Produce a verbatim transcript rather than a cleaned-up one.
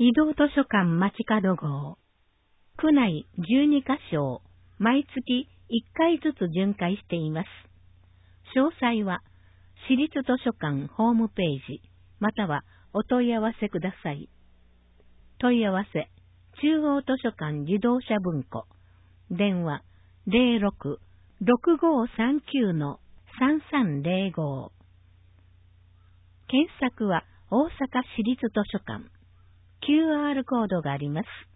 移動図書館街角号。区内じゅうにカ所を毎月いっかいずつ巡回しています。詳細は、市立図書館ホームページ、またはお問い合わせください。問い合わせ、中央図書館自動車文庫。電話、ゼロろく ろくごさんきゅう さんさんゼロご。検索は大阪市立図書館。キューアール コードがあります。